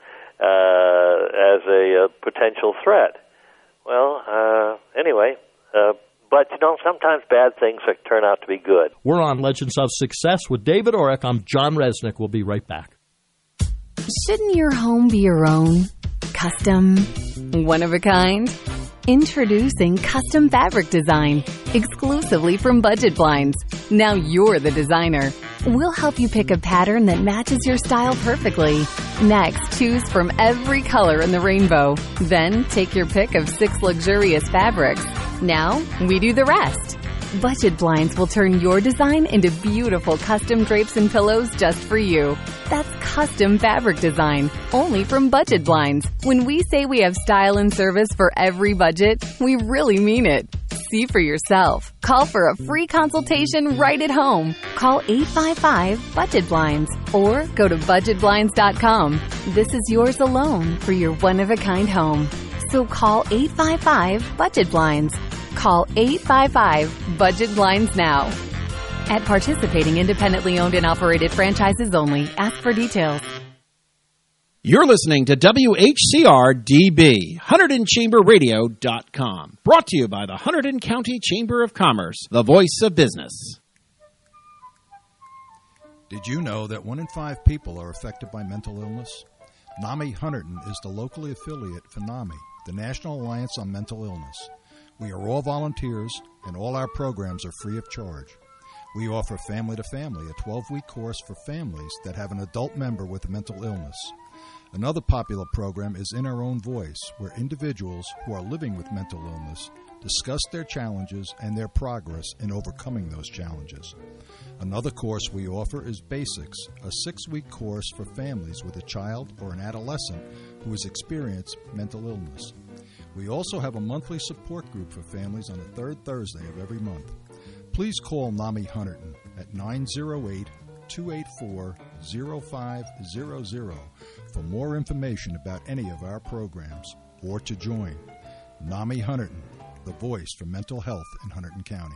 as a potential threat. Well, anyway, but sometimes bad things turn out to be good. We're on Legends of Success with David Orrick. I'm John Resnick. We'll be right back. Shouldn't your home be your own? Custom, one of a kind? Introducing Custom Fabric Design, exclusively from Budget Blinds. Now you're the designer. We'll help you pick a pattern that matches your style perfectly. Next, choose from every color in the rainbow. Then, take your pick of 6 luxurious fabrics. Now, we do the rest. Budget Blinds will turn your design into beautiful custom drapes and pillows just for you. That's custom fabric design, only from Budget Blinds. When we say we have style and service for every budget, we really mean it. See for yourself. Call for a free consultation right at home. Call 855-BUDGET-BLINDS or go to budgetblinds.com. This is yours alone for your one-of-a-kind home. So call 855-BUDGET-BLINDS. Call 855-BUDGET-BLINDS now. At participating independently owned and operated franchises only. Ask for details. You're listening to WHCR-DB, HunterdonChamberRadio.com. Brought to you by the Hunterdon County Chamber of Commerce, the voice of business. Did you know that 1 in 5 people are affected by mental illness? NAMI Hunterdon is the locally affiliate for NAMI, the National Alliance on Mental Illness. We are all volunteers, and all our programs are free of charge. We offer Family to Family, a 12-week course for families that have an adult member with a mental illness. Another popular program is In Our Own Voice, where individuals who are living with mental illness discuss their challenges and their progress in overcoming those challenges. Another course we offer is Basics, a 6-week course for families with a child or an adolescent who has experienced mental illness. We also have a monthly support group for families on the 3rd Thursday of every month. Please call NAMI Hunterdon at 908-284-0500 for more information about any of our programs or to join. NAMI Hunterdon, the voice for mental health in Hunterdon County.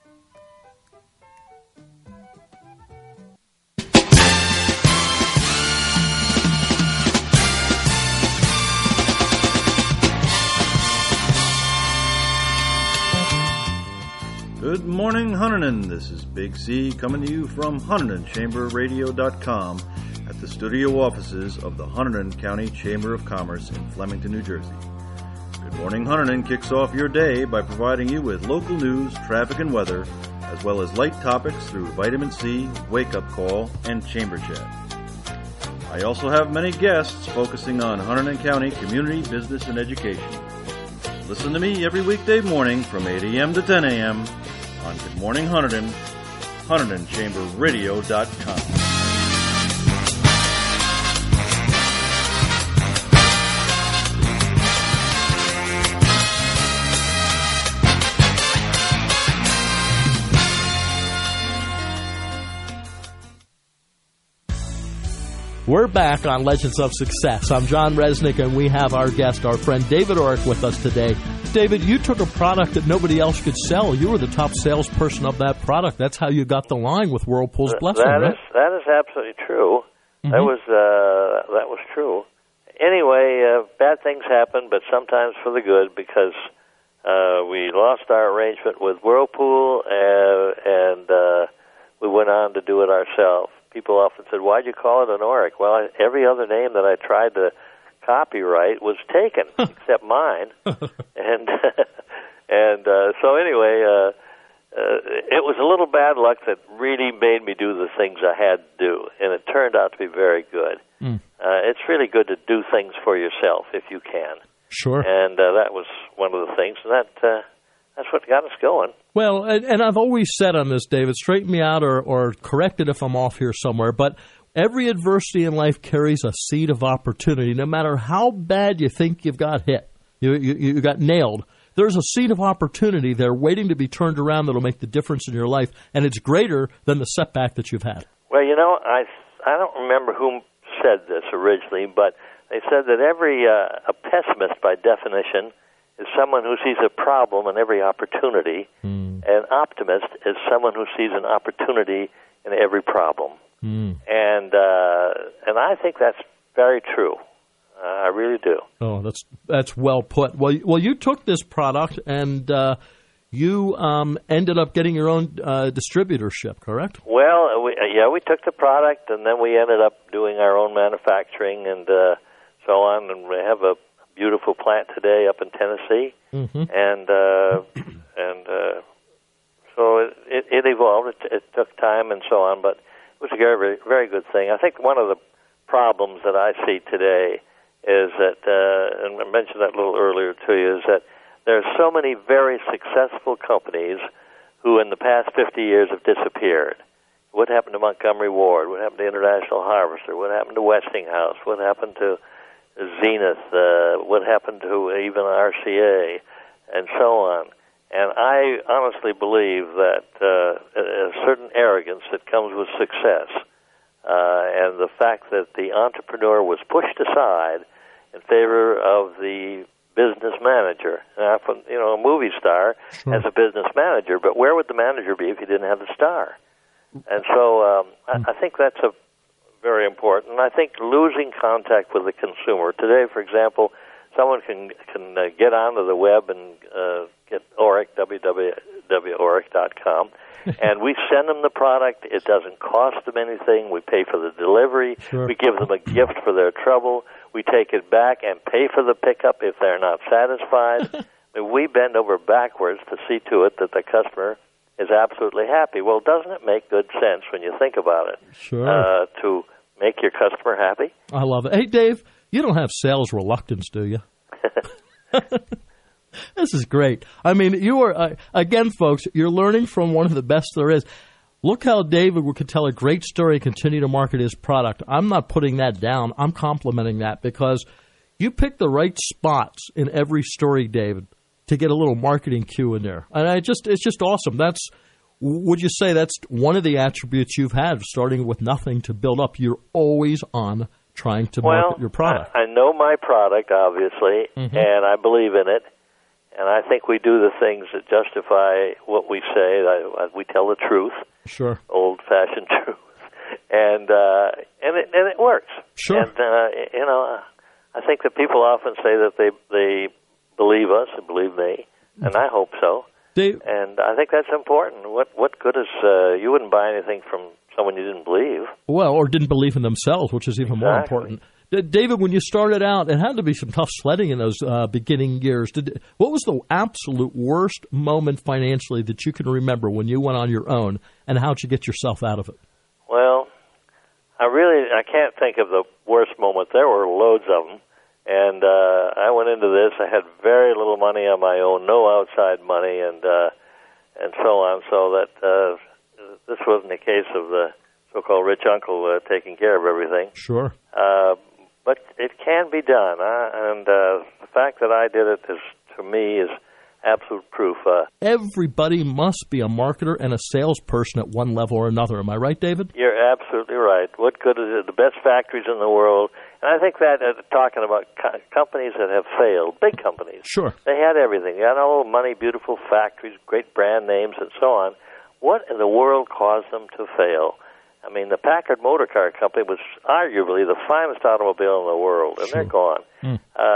Good morning, Hunterdon. This is Big C coming to you from HunterdonChamberRadio.com at the studio offices of the Hunterdon County Chamber of Commerce in Flemington, New Jersey. Good Morning Hunterdon kicks off your day by providing you with local news, traffic, and weather, as well as light topics through Vitamin C, Wake Up Call, and Chamber Chat. I also have many guests focusing on Hunterdon County community, business, and education. Listen to me every weekday morning from 8 a.m. to 10 a.m. on Good Morning Hunterdon, HunterdonChamberRadio.com. We're back on Legends of Success. I'm John Resnick, and we have our guest, our friend David Orrick, with us today. David, you took a product that nobody else could sell. You were the top salesperson of that product. That's how you got the line with Whirlpool's Blessing, right? That is absolutely true. Mm-hmm. That was true. Anyway, bad things happen, but sometimes for the good, because we lost our arrangement with Whirlpool, and we went on to do it ourselves. People often said, "Why'd you call it an Orrick?" Well, every other name that I tried to copyright was taken except mine, and so anyway, it was a little bad luck that really made me do the things I had to do, and it turned out to be very good. It's really good to do things for yourself if you can. Sure. And that was one of the things, and that's what got us going. Well, and I've always said on this, David, straighten me out or correct it if I'm off here somewhere, but every adversity in life carries a seed of opportunity. No matter how bad you think you've got hit, you got nailed, there's a seed of opportunity there waiting to be turned around that'll make the difference in your life, and it's greater than the setback that you've had. Well, I don't remember whom said this originally, but they said that a pessimist, by definition, is someone who sees a problem in every opportunity. An optimist is someone who sees an opportunity in every problem. And I think that's very true. I really do. Oh, that's well put. Well, you took this product and you ended up getting your own distributorship, correct? Well, we took the product and then we ended up doing our own manufacturing and so on. And we have a beautiful plant today up in Tennessee, and So it evolved. It took time and so on, but it was a very, very good thing. I think one of the problems that I see today is that, and I mentioned that a little earlier to you, is that there are so many very successful companies who in the past 50 years have disappeared. What happened to Montgomery Ward? What happened to International Harvester? What happened to Westinghouse? What happened to Zenith? What happened to even RCA? And so on. And I honestly believe that a certain arrogance that comes with success and the fact that the entrepreneur was pushed aside in favor of the business manager. Often, a movie star has a business manager, but where would the manager be if he didn't have the star? And so I think that's very important. And I think losing contact with the consumer. Today, for example, someone can get onto the web and get Oreck, www.oreck.com, and we send them the product. It doesn't cost them anything. We pay for the delivery. Sure. We give them a gift for their trouble. We take it back and pay for the pickup if they're not satisfied. We bend over backwards to see to it that the customer is absolutely happy. Well, doesn't it make good sense when you think about it? Sure. To make your customer happy? I love it. Hey, Dave, you don't have sales reluctance, do you? This is great. I mean, you are, again, folks, you're learning from one of the best there is. Look how David could tell a great story and continue to market his product. I'm not putting that down. I'm complimenting that because you pick the right spots in every story, David, to get a little marketing cue in there. And it's just awesome. Would you say that's one of the attributes you've had, starting with nothing to build up? You're always on trying to market your product. I know my product, obviously, and I believe in it. And I think we do the things that justify what we say. We tell the truth, sure, old-fashioned truth, and it works. Sure. And I think that people often say that they believe us and believe me, and I hope so. And I think that's important. What good is you wouldn't buy anything from someone you didn't believe? Well, or didn't believe in themselves, which is even more important. David, when you started out, it had to be some tough sledding in those beginning years. What was the absolute worst moment financially that you can remember when you went on your own, and how'd you get yourself out of it? Well, I can't think of the worst moment. There were loads of them, and I went into this. I had very little money on my own, no outside money, and so on. So that this wasn't a case of the so-called rich uncle taking care of everything. Sure. But it can be done, and the fact that I did it to me is absolute proof. Everybody must be a marketer and a salesperson at one level or another. Am I right, David? You're absolutely right. What good is it? The best factories in the world. And I think that talking about companies that have failed, big companies. Sure. They had everything. They had all the money, beautiful factories, great brand names, and so on. What in the world caused them to fail? I mean, the Packard Motor Car Company was arguably the finest automobile in the world, and they're gone. And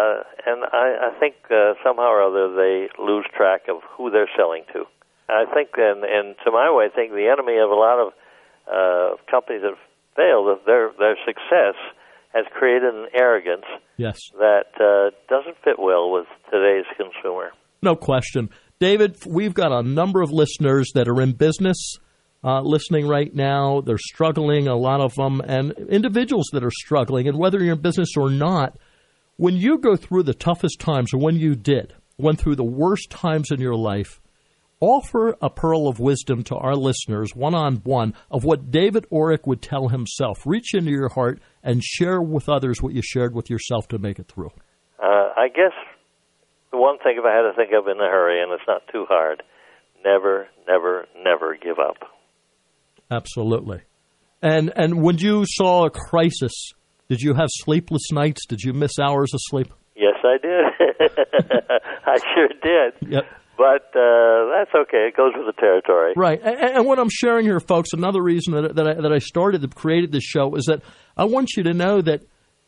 I think somehow or other they lose track of who they're selling to. I think, and to my way, I think the enemy of a lot of companies that failed, their success has created an arrogance that doesn't fit well with today's consumer. No question. David, we've got a number of listeners that are in business listening right now. They're struggling, a lot of them, and individuals that are struggling. And whether you're in business or not, when you go through the toughest times, or when you went through the worst times in your life, offer a pearl of wisdom to our listeners, one-on-one, of what David Oreck would tell himself. Reach into your heart and share with others what you shared with yourself to make it through. I guess the one thing, if I had to think of in a hurry, and it's not too hard, never, never, never give up. Absolutely. And when you saw a crisis, did you have sleepless nights? Did you miss hours of sleep? Yes, I did. I sure did. Yep. But that's okay. It goes with the territory. Right. And what I'm sharing here, folks, another reason that I created this show is that I want you to know that,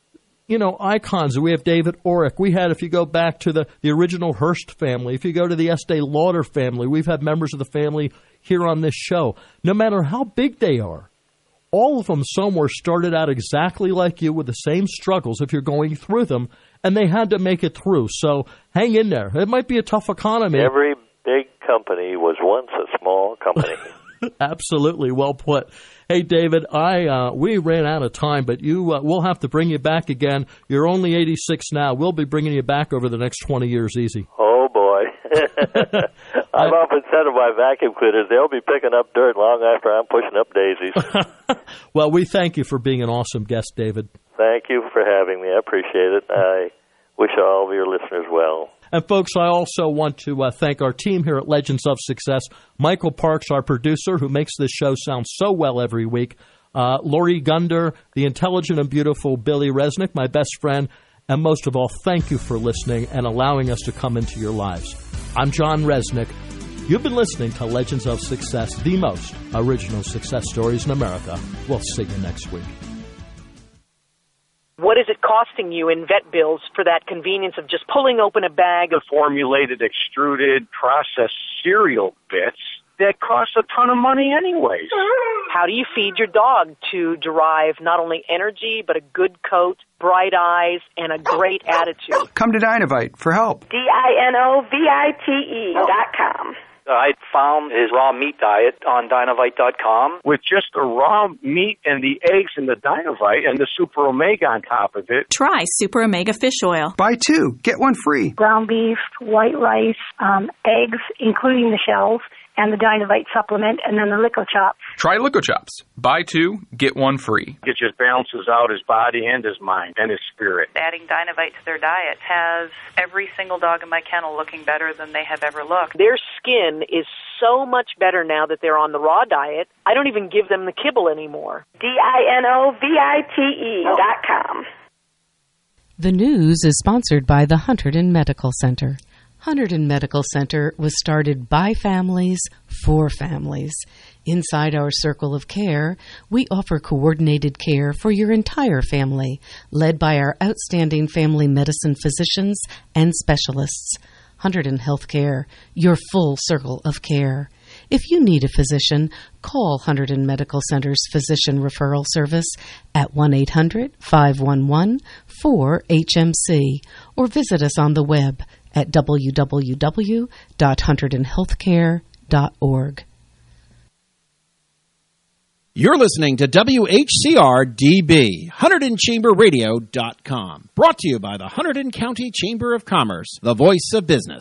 icons. We have David Oreck. We had, if you go back to the original Hearst family, if you go to the Estee Lauder family, we've had members of the family here on this show. No matter how big they are, all of them somewhere started out exactly like you with the same struggles if you're going through them, and they had to make it through. So hang in there. It might be a tough economy. Every big company company was once a small company. Absolutely, well put. Hey, David, we ran out of time, but we'll have to bring you back again. You're only 86 now. We'll be bringing you back over the next 20 years easy. Oh, boy. I've often said of my vacuum cleaners, they'll be picking up dirt long after I'm pushing up daisies. Well, we thank you for being an awesome guest, David. Thank you for having me. I appreciate it. I wish all of your listeners well. And, folks, I also want to thank our team here at Legends of Success. Michael Parks, our producer, who makes this show sound so well every week. Lori Gunder, the intelligent and beautiful Billy Resnick, my best friend. And most of all, thank you for listening and allowing us to come into your lives. I'm John Resnick. You've been listening to Legends of Success, the most original success stories in America. We'll see you next week. What is it costing you in vet bills for that convenience of just pulling open a bag of formulated, extruded, processed cereal bits that cost a ton of money anyways? How do you feed your dog to derive not only energy, but a good coat, bright eyes, and a great attitude? Come to Dinovite for help. DINOVITE.com. I found his raw meat diet on Dinovite.com. With just the raw meat and the eggs and the Dinovite and the Super Omega on top of it. Try Super Omega Fish Oil. Buy 2, get 1 free. Ground beef, white rice, eggs, including the shells, and the Dinovite supplement, and then the Lico Chops. Try Lico Chops. Buy 2, get 1 free. It just balances out his body and his mind and his spirit. Adding Dinovite to their diet has every single dog in my kennel looking better than they have ever looked. Their skin is so much better now that they're on the raw diet. I don't even give them the kibble anymore. DINOVITE.com. The news is sponsored by the Hunterdon Medical Center. Hunterdon Medical Center was started by families for families. Inside our circle of care, we offer coordinated care for your entire family, led by our outstanding family medicine physicians and specialists. Hunterdon Healthcare, your full circle of care. If you need a physician, call Hunterdon Medical Center's Physician Referral Service at 1-800-511-4HMC or visit us on the web at www.hunterdonhealthcare.org. You're listening to WHCR-DB, HunterdonChamberRadio.com. Brought to you by the Hunterdon County Chamber of Commerce, the voice of business.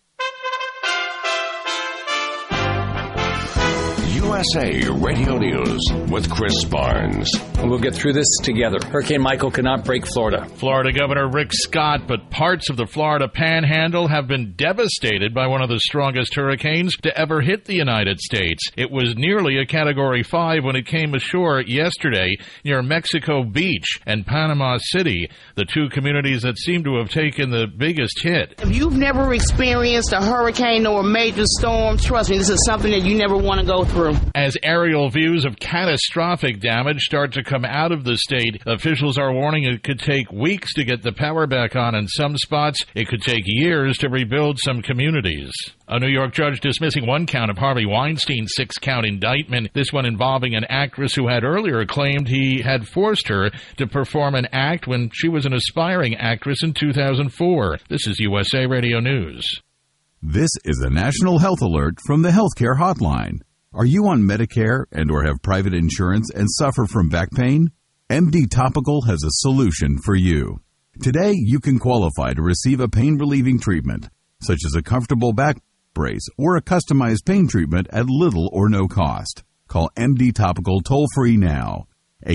USA Radio News with Chris Barnes. We'll get through this together. Hurricane Michael cannot break Florida. Florida Governor Rick Scott, but parts of the Florida Panhandle have been devastated by one of the strongest hurricanes to ever hit the United States. It was nearly a Category 5 when it came ashore yesterday near Mexico Beach and Panama City, the two communities that seem to have taken the biggest hit. If you've never experienced a hurricane or a major storm, trust me, this is something that you never want to go through. As aerial views of catastrophic damage start to come out of the state, officials are warning it could take weeks to get the power back on in some spots. It could take years to rebuild some communities. A New York judge dismissing one count of Harvey Weinstein's 6-count indictment, this one involving an actress who had earlier claimed he had forced her to perform an act when she was an aspiring actress in 2004. This is USA Radio News. This is a national health alert from the Healthcare Hotline. Are you on Medicare and or have private insurance and suffer from back pain? MD Topical has a solution for you. Today, you can qualify to receive a pain-relieving treatment, such as a comfortable back brace or a customized pain treatment at little or no cost. Call MD Topical toll-free now,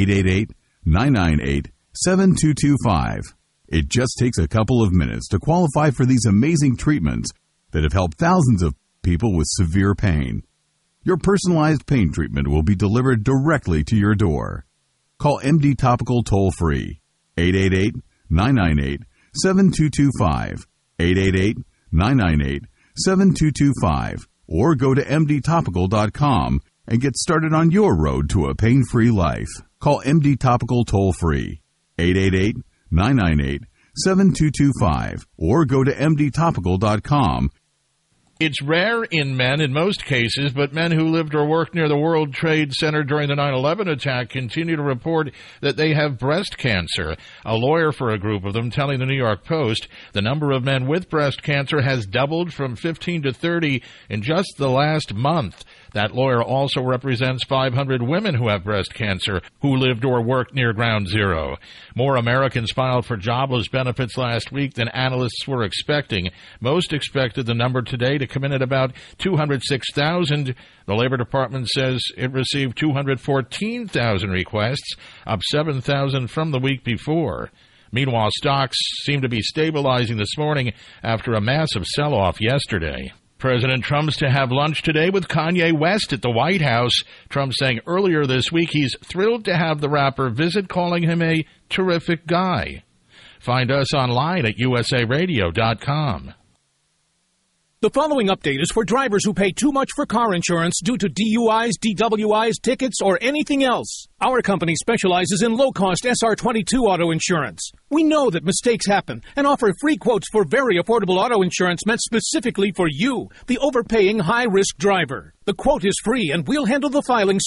888-998-7225. It just takes a couple of minutes to qualify for these amazing treatments that have helped thousands of people with severe pain. Your personalized pain treatment will be delivered directly to your door. Call MD Topical toll-free, 888-998-7225, 888-998-7225, or go to mdtopical.com and get started on your road to a pain-free life. Call MD Topical toll-free, 888-998-7225, or go to mdtopical.com It's rare in men in most cases, but men who lived or worked near the World Trade Center during the 9/11 attack continue to report that they have breast cancer. A lawyer for a group of them telling the New York Post the number of men with breast cancer has doubled from 15 to 30 in just the last month. That lawyer also represents 500 women who have breast cancer who lived or worked near Ground Zero. More Americans filed for jobless benefits last week than analysts were expecting. Most expected the number today to come in at about 206,000. The Labor Department says it received 214,000 requests, up 7,000 from the week before. Meanwhile, stocks seem to be stabilizing this morning after a massive sell-off yesterday. President Trump's to have lunch today with Kanye West at the White House. Trump saying earlier this week he's thrilled to have the rapper visit, calling him a terrific guy. Find us online at usaradio.com. The following update is for drivers who pay too much for car insurance due to DUIs, DWIs, tickets, or anything else. Our company specializes in low-cost SR22 auto insurance. We know that mistakes happen and offer free quotes for very affordable auto insurance meant specifically for you, the overpaying high-risk driver. The quote is free and we'll handle the filing